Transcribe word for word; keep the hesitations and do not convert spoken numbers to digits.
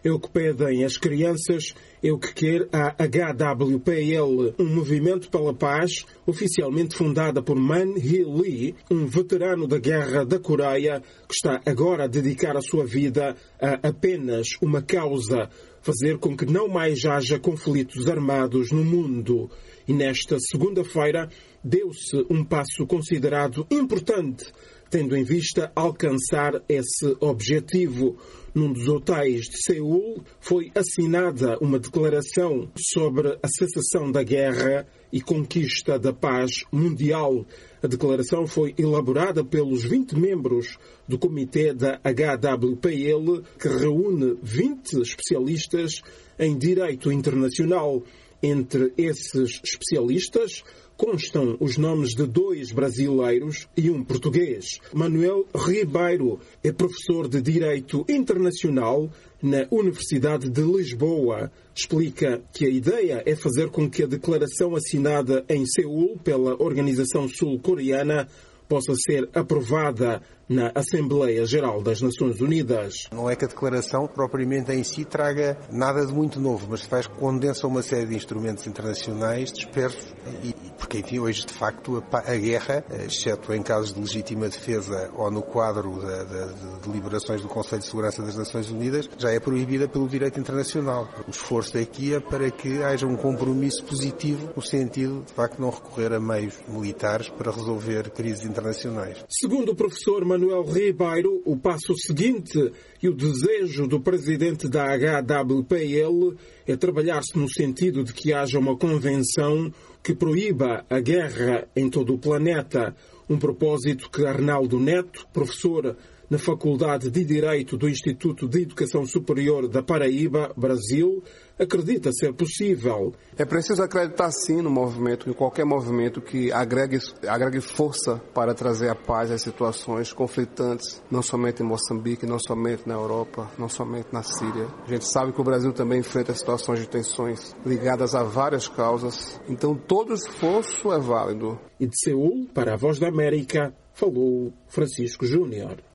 É o que pedem as crianças, é o que quer a H W P L, um movimento pela paz, oficialmente fundada por Man Hee Lee, um veterano da Guerra da Coreia, que está agora a dedicar a sua vida a apenas uma causa: fazer com que não mais haja conflitos armados no mundo. E nesta segunda-feira deu-se um passo considerado importante, tendo em vista alcançar esse objetivo. Num dos hotéis de Seul foi assinada uma declaração sobre a cessação da guerra e conquista da paz mundial. A declaração foi elaborada pelos vinte membros do comitê da H W P L, que reúne vinte especialistas em direito internacional. Entre esses especialistas constam os nomes de dois brasileiros e um português. Manuel Ribeiro é professor de Direito Internacional na Universidade de Lisboa. Explica que a ideia é fazer com que a declaração assinada em Seul pela Organização Sul-Coreana possa ser aprovada na Assembleia Geral das Nações Unidas. Não é que a declaração propriamente em si traga nada de muito novo, mas faz condensa uma série de instrumentos internacionais dispersos, e, porque enfim, hoje de facto a, a guerra, exceto em casos de legítima defesa ou no quadro da, da, de deliberações do Conselho de Segurança das Nações Unidas, já é proibida pelo direito internacional. O esforço aqui é para que haja um compromisso positivo no sentido de facto não recorrer a meios militares para resolver crises internacionais. Segundo o professor Manuel Ribeiro, o passo seguinte e o desejo do presidente da H W P L é trabalhar-se no sentido de que haja uma convenção que proíba a guerra em todo o planeta. Um propósito que Arnaldo Neto, professor na Faculdade de Direito do Instituto de Educação Superior da Paraíba, Brasil, acredita ser possível. É preciso acreditar sim no movimento, em qualquer movimento que agregue, agregue força para trazer a paz às situações conflitantes, não somente em Moçambique, não somente na Europa, não somente na Síria. A gente sabe que o Brasil também enfrenta situações de tensões ligadas a várias causas, então todo esforço é válido. E de Seul, para a Voz da América, falou Francisco Júnior.